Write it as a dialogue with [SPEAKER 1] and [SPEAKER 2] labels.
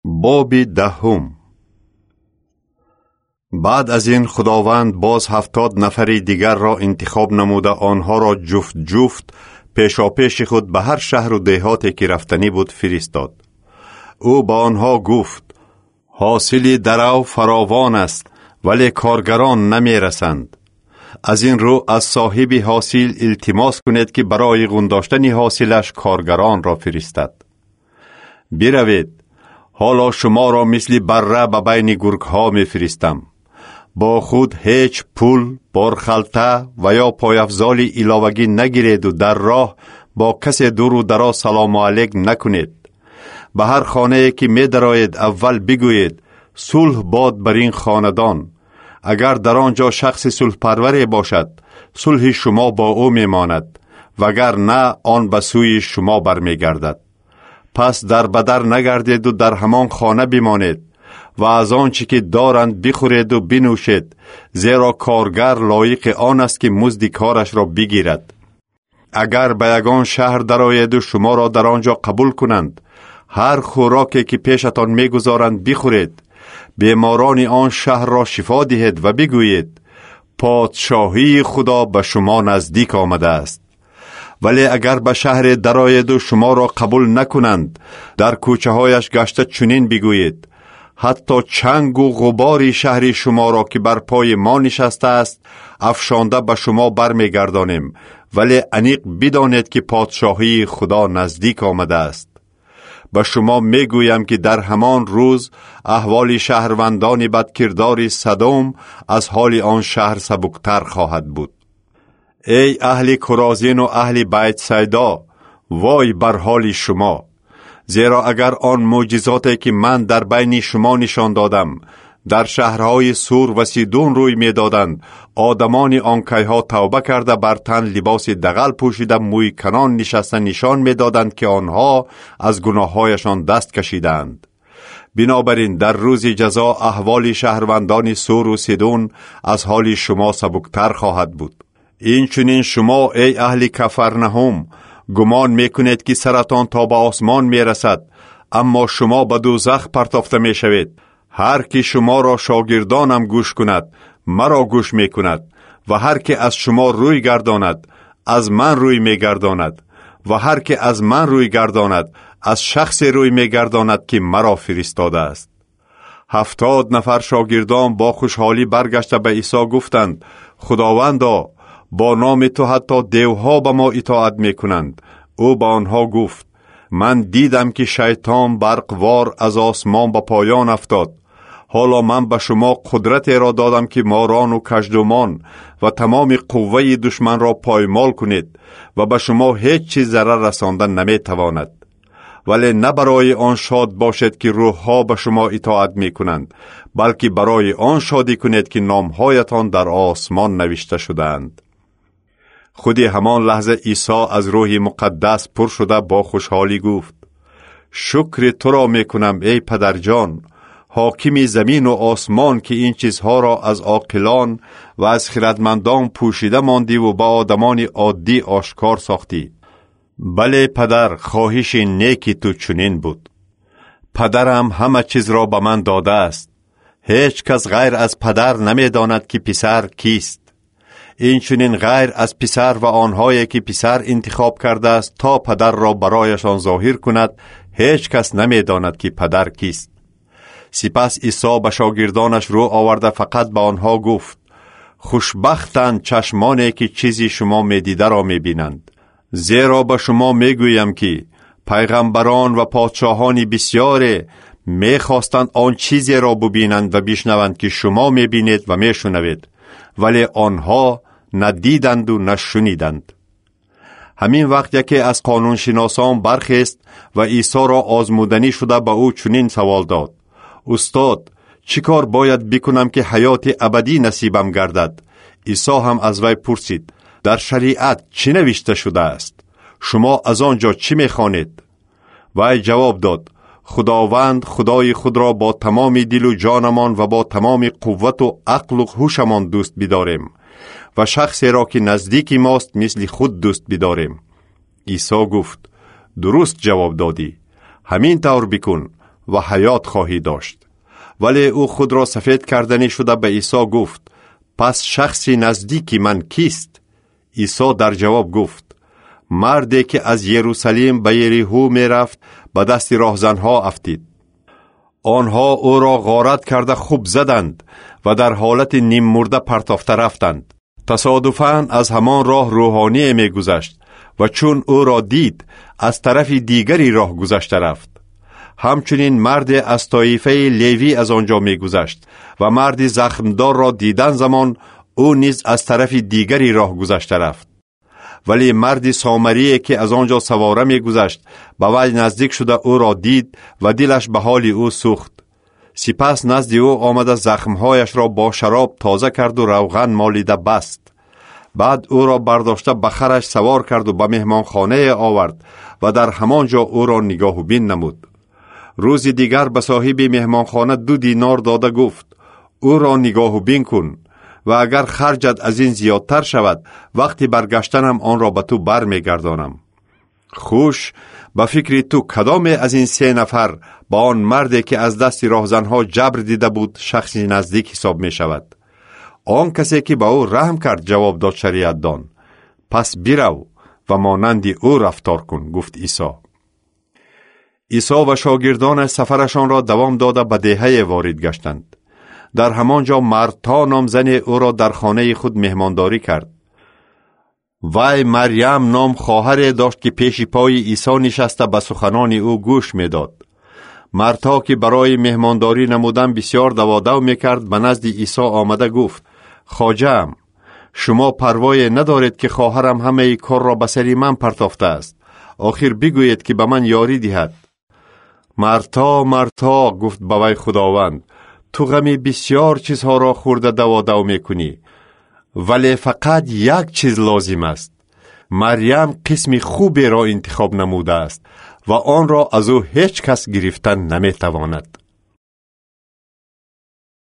[SPEAKER 1] باب دهم. بعد از این خداوند باز 70 نفری دیگر را انتخاب نموده آنها را جفت جفت پیشاپیش خود به هر شهر و دهاتی که رفتنی بود فرستاد. او با آنها گفت: حاصلی درو فراوان است ولی کارگران نمی رسند. از این رو از صاحب حاصل التماس کنید که برای گنداشتن حاصلش کارگران را فرستد. بروید، حالا شما را مثل بره به بین گرگ ها می فرستم. با خود هیچ پول، بارخلطه و یا پایافزال علاوگی نگیرید و در راه با کسی دور و دراز سلام علیک نکنید. به هر خانه که می درآیید اول بگویید صلح باد بر این خاندان. اگر در آنجا شخص صلح پروری باشد، صلح شما با او می ماند، وگر نه آن به سوی شما برمی گردد. پس در بدر نگردید و در همان خانه بمانید و از آنچه که دارند بخورید و بنوشید، زیرا کارگر لایق آن است که مزد کارش را بگیرد. اگر به یگان شهر درآیید و شما را در آنجا قبول کنند، هر خوراکی که پیشتان میگذارند بخورید. بیماران آن شهر را شفا دهید و بگویید پادشاهی خدا به شما نزدیک آمده است. ولی اگر به شهر درآیید و شما را قبول نکنند، در کوچه هایش گشته چنین بگویید: حتی چنگ و غبار شهر شما را که بر پای ما نشسته است افشانده به شما برمیگردانیم، ولی انیق بدانید که پادشاهی خدا نزدیک آمده است. به شما میگویم که در همان روز احوال شهروندان بدکردار سدوم از حال آن شهر سبکتر خواهد بود. ای اهل کرازین و اهل بیت سیدا، وای بر حال شما! زیرا اگر آن معجزاتی که من در بین شما نشان دادم در شهرهای سور و سیدون روی می دادند، آدمان آنکیها توبه کرده بر تن لباس دغل پوشیده موی کنان نشسته نشان می دادند که آنها از گناههایشان دست کشیدند. بنابراین در روز جزا احوال شهروندان سور و سیدون از حال شما سبکتر خواهد بود. این چنین شما ای اهل کفرنهم گمان میکنید که سرتان تا به آسمان میرسد، اما شما به دوزخ پرتافته میشوید. هر که شما را شاگردانم گوش کند مرا گوش میکند، و هر که از شما روی گرداند از من روی میگرداند، و هر که از من روی گرداند از شخص روی میگرداند که مرا فرستاده است. 70 نفر شاگردان با خوشحالی برگشته به عیسی گفتند: خداوندا، با نام تو حتی دیوها به ما اطاعت میکنند. او با آنها گفت: من دیدم که شیطان برقوار از آسمان به پایان افتاد. حالا من به شما قدرت را دادم که ماران و کژدمان و تمام قوه دشمن را پایمال کنید و به شما هیچ چیز ضرر رساندن نمیتواند. ولی نه برای آن شاد باشد که روحها به شما اطاعت میکنند، بلکه برای آن شادی کنید که نامهایتان در آسمان نوشته شدند. خودی همان لحظه عیسی از روح مقدس پر شده با خوشحالی گفت: شکر تو را میکنم ای پدر جان، حاکم زمین و آسمان، که این چیزها را از عاقلان و از خردمندان پوشیده ماندی و با آدمان عادی آشکار ساختی. بله پدر، خواهش نیکی تو چنین بود. پدرم همه چیز را به من داده است. هیچ کس غیر از پدر نمیداند که پسر کیست. این چنین غیر از پسر و آنهایی که پسر انتخاب کرده است تا پدر را برایشان ظاهر کند، هیچ کس نمیداند که پدر کیست. سپس عیسی به شاگردانش رو آورده فقط به آنها گفت: خوشبختند چشمانی که چیزی شما میدیده را میبینند. زیرا به شما میگویم که پیغمبران و پادشاهان بسیاری میخواستند آن چیزی را ببینند و بشنوند که شما میبینید و میشنوید، ولی آنها ندیدند و نشنیدند. همین وقت یکی از قانون شناسان برخاست و عیسی را آزمودنی شده به او چنین سوال داد: استاد، چی کار باید بکنم که حیات ابدی نصیبم گردد؟ عیسی هم از وی پرسید: در شریعت چی نوشته شده است؟ شما از آنجا چی میخوانید؟ وی جواب داد: خداوند خدای خود را با تمام دل و جانمان و با تمام قوت و عقل و هوشمان دوست بداریم و شخصی را که نزدیک ماست مثل خود دوست بداریم. عیسی گفت: درست جواب دادی، همین طور بکن و حیات خواهی داشت. ولی او خود را سفید کردنی شده به عیسی گفت: پس شخصی نزدیکی من کیست؟ عیسی در جواب گفت: مردی که از یروشلیم به یریحو می رفت به دست راهزنها افتید. آنها او را غارت کرده خوب زدند و در حالت نیم مرده پرتافته رفتند. تصادفاً از همان راه روحانی می گذشت و چون او را دید از طرف دیگری راه گذشته رفت. همچنین مرد از طایفه لیوی از آنجا می گذشت و مرد زخمدار را دیدن زمان او نیز از طرف دیگری راه گذشته رفت. ولی مرد سامریه که از آنجا سواره می گذشت به وی نزدیک شده او را دید و دلش به حال او سوخت. سپس نزد او آمده زخمهایش را با شراب تازه کرد و روغن مالیده بست. بعد او را برداشته به خرش سوار کرد و به مهمانخانه آورد و در همانجا او را نگاه بین نمود. روز دیگر به صاحب مهمانخانه 2 دینار داده گفت: او را نگاه بین کن و اگر خرجت از این زیادتر شود وقتی برگشتنم آن را به تو بر می گردانم. خوش به فکر تو کدام از این 3 نفر با آن مردی که از دست راهزنها جبر دیده بود شخصی نزدیک حساب می شود؟ آن کسی که به او رحم کرد، جواب داد شریعت دان. پس برو و مانند او رفتار کن، گفت عیسی. عیسی و شاگردان سفرشان را دوام داده به دیهه وارد گشتند. در همانجا مرتا نام زن او را در خانه خود مهمانداری کرد. وی مریم نام خواهر داشت که پیش پای عیسی نشسته به سخنان او گوش میداد. مرتا که برای مهمانداری نمودن بسیار دوادو میکرد به نزد عیسی آمده گفت: خواجه‌ام، شما پروای ندارید که خواهرم همه کار را به سر من پرتافته است. آخر بگویید که به من یاری دهد. مرتا مرتا، گفت به وی خداوند، تو غم بسیار چیزها را خورده دوادو میکنی، ولی فقط یک چیز لازم است. مریم قسم خوبی را انتخاب نموده است و آن را از او هیچ کس گرفتن نمیتواند.